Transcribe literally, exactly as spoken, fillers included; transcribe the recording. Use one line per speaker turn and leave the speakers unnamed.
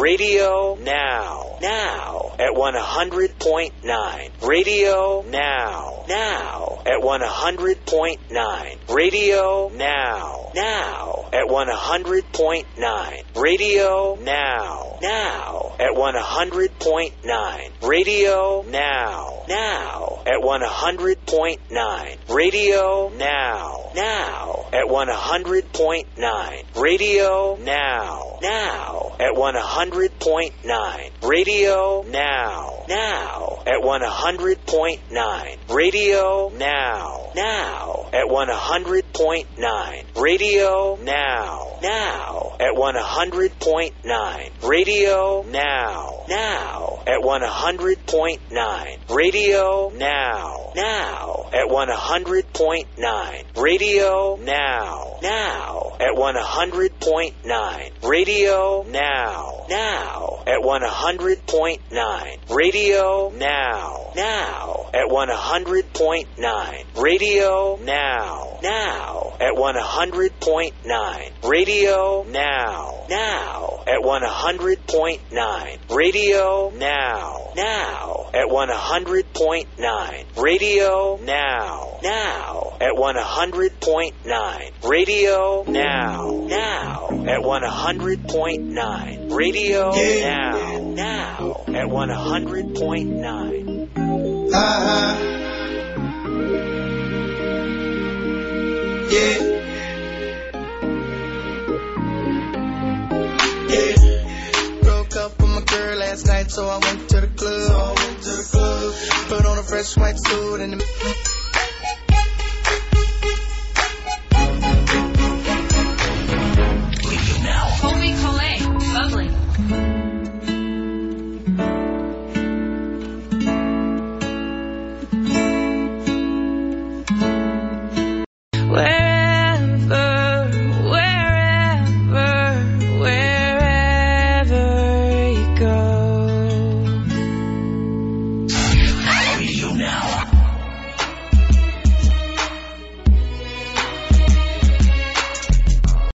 Radio Now. Now at one hundred point nine. Radio Now. Now at one hundred point nine. Radio Now. Now at one hundred point nine. Radio Now. Now at one hundred point nine. Radio Now. Now at one hundred point nine. Radio Now. Now at one hundred point nine. Radio Now. Now at one hundred point nine. Radio Now. Now at one hundred point nine. Radio Now. Now at one hundred point nine. Radio Now. Now at one hundred point nine. Radio Now. Now at one hundred point nine. Radio Now. Now at one hundred point nine. Radio Now. Now at one hundred point nine. Radio Now. Now at one hundred point nine. Radio Now. Now at one hundred point nine. Radio Now. Now at one hundred point nine. Radio Now. Now at one hundred point nine. Radio Now. Now at one hundred point nine. Radio Now. Now at one hundred point nine. Radio Now. Now at one hundred point nine. Radio Now. Now at one hundred point nine.
Uh-huh. Yeah. Yeah. Broke up with my girl last night, so I went to the club. So I went to the club. Put on a fresh white suit and the